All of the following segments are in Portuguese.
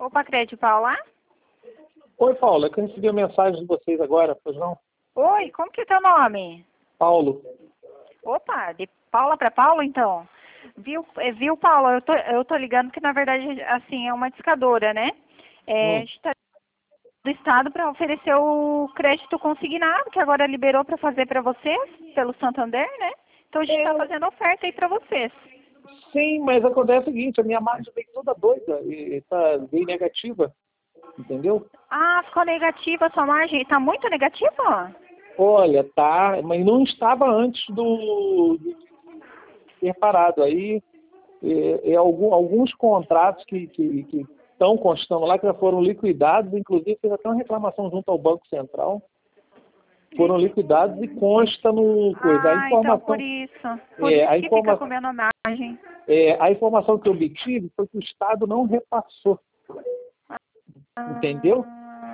Opa, Crédito Paula? Oi, Paula, eu recebi a mensagem de vocês agora, pois não? Oi, como que é teu nome? Paulo. Opa, de Paula para Paulo, então? Viu, Paula? Eu tô ligando que, na verdade, assim, é uma discadora, né? A gente tá do Estado para oferecer o crédito consignado, que agora liberou para fazer para vocês, pelo Santander, né? Então, a gente está fazendo oferta aí para vocês. Sim, mas acontece o seguinte, a minha margem veio toda doida e veio negativa, entendeu? Ah, ficou negativa a sua margem? Está muito negativa? Olha, tá, mas não estava antes de ter parado. Aí, alguns contratos que estão constando lá, que já foram liquidados, inclusive fez até uma reclamação junto ao Banco Central, foram liquidados e consta no coisa. A informação, então por isso. Por isso que fica comendo a margem. A informação que eu obtive foi que o Estado não repassou. Entendeu?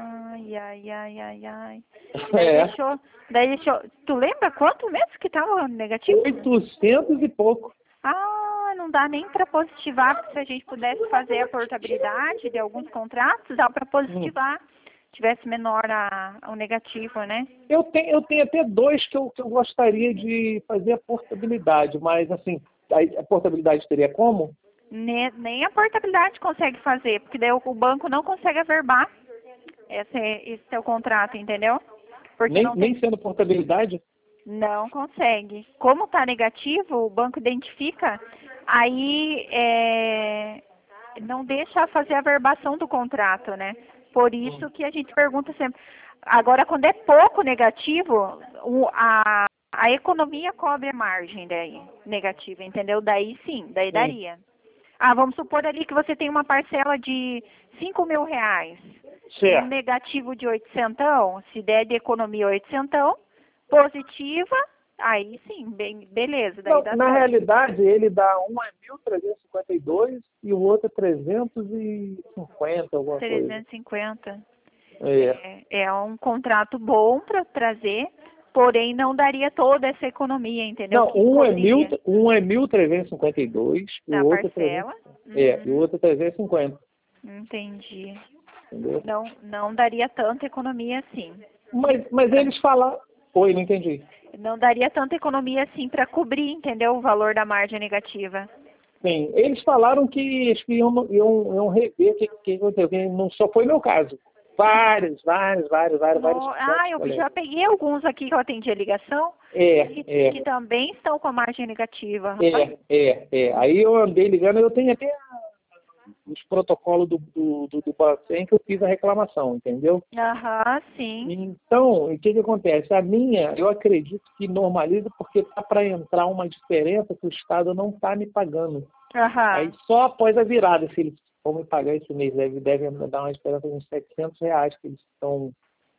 Ai. Daí deixou. Tu lembra quanto mesmo que estava negativo? 800 e pouco. Não dá nem para positivar, se a gente pudesse fazer a portabilidade de alguns contratos, dá para positivar. Tivesse menor o negativo, né? Eu tenho até dois que eu gostaria de fazer a portabilidade, mas assim, a portabilidade teria como? Nem a portabilidade consegue fazer, porque daí o banco não consegue averbar esse seu contrato, entendeu? Porque nem sendo portabilidade? Não consegue. Como está negativo, o banco identifica, aí não deixa fazer a averbação do contrato, né? Por isso que a gente pergunta sempre. Agora, quando é pouco negativo, a economia cobre a margem daí, negativa, entendeu? Daí sim, daí daria. Vamos supor ali que você tem uma parcela de R$5.000. Certo. Um negativo de 800, se der de economia 800, positiva, aí sim, beleza. Daí Não, dá na certo. realidade, ele dá um é 1.352 e o outro é 350, alguma 350. coisa. É um contrato bom para trazer, porém não daria toda essa economia, entendeu? Não, um é 1.352 e na o outro parcela. e o outro é 350. Entendi. Entendeu? Não daria tanta economia assim. Mas eles falaram... Oi, não entendi. Não daria tanta economia assim para cobrir, entendeu? O valor da margem negativa. Sim, eles falaram que iam rever que aconteceu. Não só foi meu caso. Vários. Eu já peguei alguns aqui que eu atendi a ligação que também estão com a margem negativa. Aí eu andei ligando, eu tenho até os protocolos do Bacen que eu fiz a reclamação, entendeu? Sim. Então, o que acontece? A minha, eu acredito que normaliza porque está para entrar uma diferença que o Estado não está me pagando. Aí só após a virada, se eles vão me pagar esse mês, deve dar uma diferença de uns R$700 que eles estão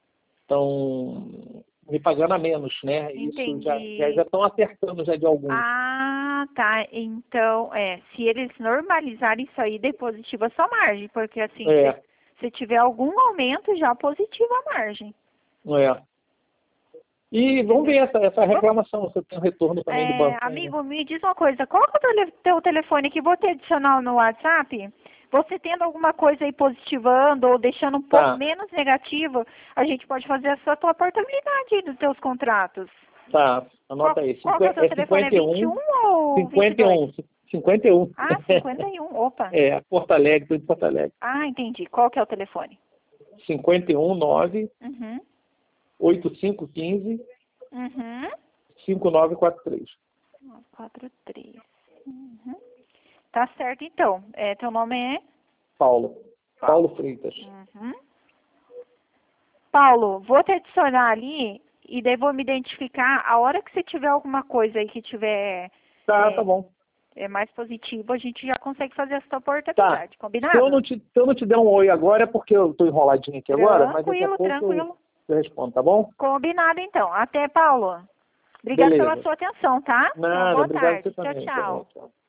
me pagando a menos, né? Entendi. Isso já estão acertando já de alguns. Tá. Então, se eles normalizarem isso aí, dê positiva a sua margem, porque assim, se tiver algum aumento, já positiva a margem. E vamos ver essa reclamação, você tem um retorno também do banco. Amigo, me diz uma coisa, qual que é o teu telefone que vou te adicionar no WhatsApp? Você tendo alguma coisa aí positivando ou deixando um pouco menos negativo, a gente pode fazer essa tua portabilidade aí dos teus contratos. Tá, anota aí. Qual que é o teu telefone? 51, 21 ou 51? 51. 51, opa. Porto Alegre, tudo em Porto Alegre. Entendi. Qual que é o telefone? 51 9 8515 5943. 43. Tá certo, então. Teu nome é? Paulo Freitas. Paulo, vou te adicionar ali e daí vou me identificar. A hora que você tiver alguma coisa aí que tiver... Tá bom. Mais positivo, a gente já consegue fazer essa portabilidade. Combinado? Se eu não te der um oi agora, é porque eu tô enroladinho aqui agora, mas daqui a pouco tranquilo. eu respondo, tá bom? Combinado, então. Até, Paulo. Obrigada pela sua atenção, tá? Nada, Boa obrigado tarde. você também. Tchau.